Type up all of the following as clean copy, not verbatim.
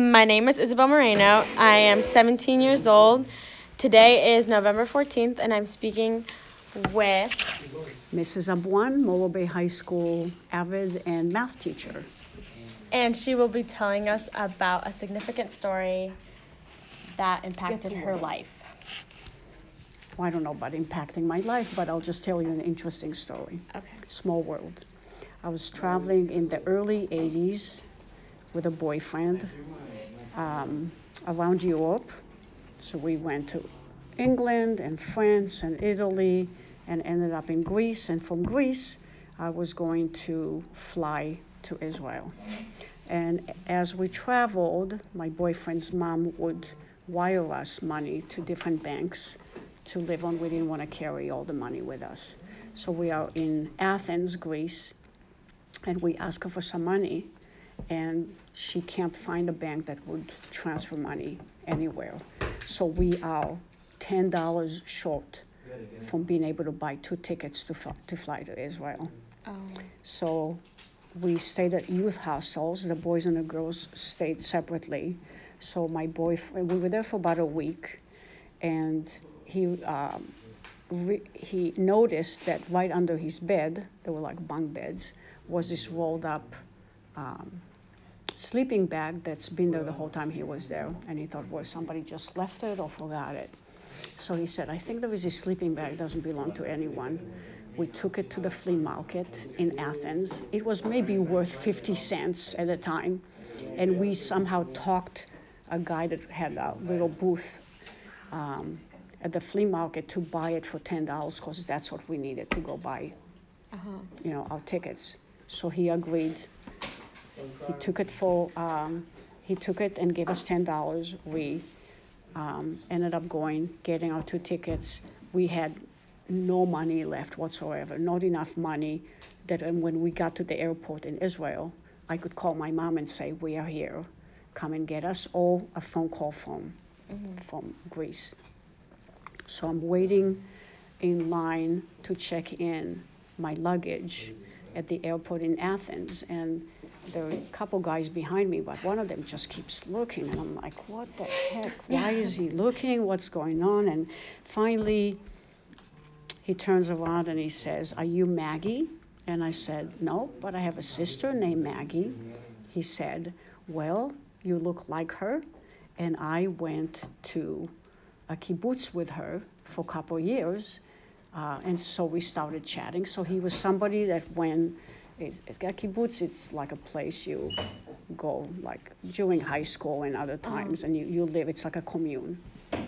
My name is Isabel Moreno. I am 17 years old. Today is November 14th, and I'm speaking with Mrs. Abuan, Mobile Bay High School avid and math teacher. and she will be telling us about a significant story that impacted her life. Well, I don't know about impacting my life, but I'll just tell you an interesting story. Okay. Small world. I was traveling in the early 80s with a boyfriend around Europe. So we went to England and France and Italy and ended up in Greece. And from Greece, I was going to fly to Israel. And as we traveled, my boyfriend's mom would wire us money to different banks to live on. We didn't want to carry all the money with us. So we are in Athens, Greece, and we ask her for some money, and she can't find a bank that would transfer money anywhere. So we are $10 short from being able to buy 2 tickets to fly to Israel. Oh. So we stayed at youth hostels. The boys and the girls stayed separately. So my boyfriend, we were there for about a week, and he noticed that right under his bed, there were like bunk beds, was this rolled up sleeping bag that's been there the whole time he was there. And he thought, well, somebody just left it or forgot it. So he said, I think there is a sleeping bag, it doesn't belong to anyone. We took it to the flea market in Athens. It was maybe worth 50 cents at the time. And we somehow talked a guy that had a little booth at the flea market to buy it for $10 because that's what we needed to go buy, our tickets. So he agreed. He took it and gave us $10. We ended up getting our 2 tickets. We had no money left whatsoever, not enough money that when we got to the airport in Israel, I could call my mom and say, we are here, come and get us, or a phone call from Greece. So I'm waiting in line to check in my luggage at the airport in Athens, and there are a couple guys behind me, but one of them just keeps looking, and I'm like, what the heck? Why is he looking? What's going on? And finally, he turns around and he says, are you Maggie? And I said, no, but I have a sister named Maggie. He said, well, you look like her, and I went to a kibbutz with her for a couple of years, and so we started chatting. So he was somebody that when it's got kibbutz, it's like a place you go like during high school and other times, and you live, it's like a commune.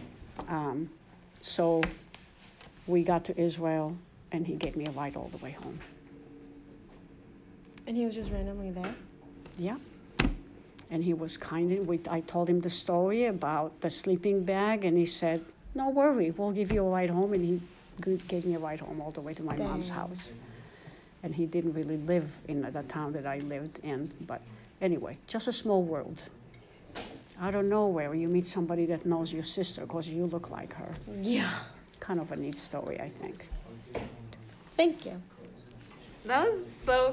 So we got to Israel, and he gave me a ride all the way home. And he was just randomly there? Yeah. And he was I told him the story about the sleeping bag, and he said, no worry, we'll give you a ride home. And he gave me a ride home all the way to my mom's house. And he didn't really live in the town that I lived in. But anyway, just a small world. Out of nowhere, you meet somebody that knows your sister because you look like her. Yeah. Kind of a neat story, I think. Thank you. That was so